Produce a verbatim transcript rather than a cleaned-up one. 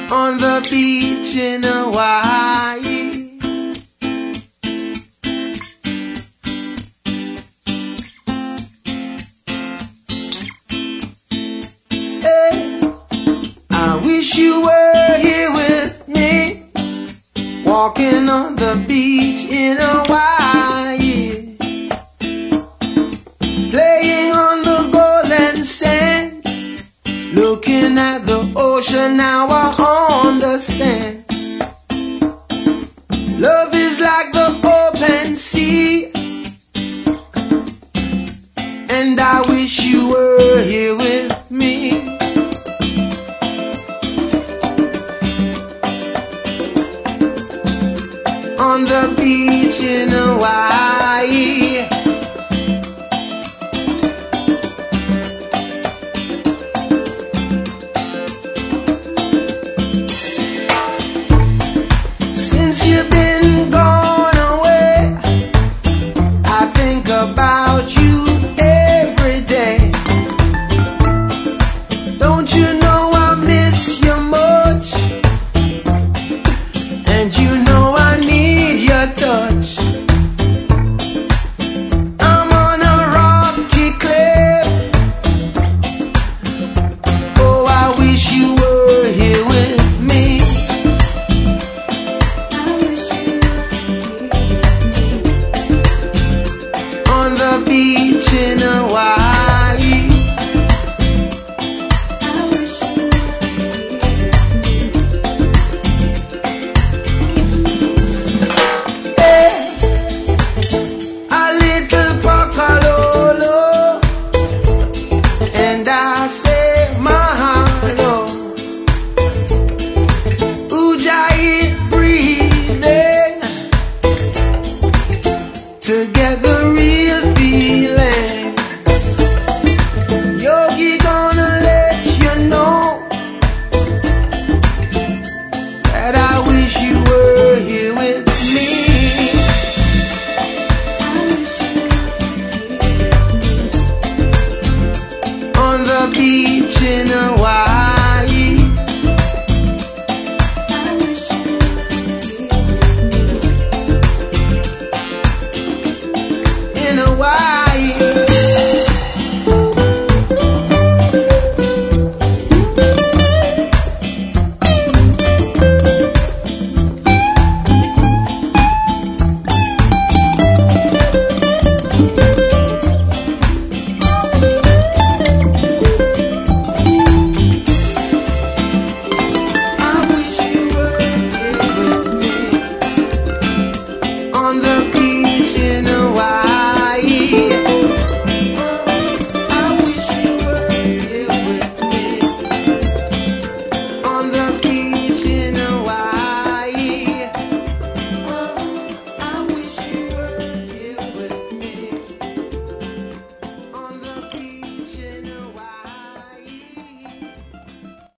on the beach in Hawaii. Hey, I wish you were here with me, walking on the beach in Hawaii, playing on the golden sand, looking at the ocean. Now I understand. Love is like the open sea, and I wish you were here with me. On the beach in Hawaii. Since you've been gone away, I think about you every day. Don't you know I miss you much? And you know I need your touch. I'm on a rocky cliff. Oh, I wish you were here with me. On the beach in Hawaii. Hey, a little pocololo, and I say mahalo. Ujjayi breathing to get the real feeling. Yogi gonna let you know that I wish you were here with me. On the beach in Hawaii.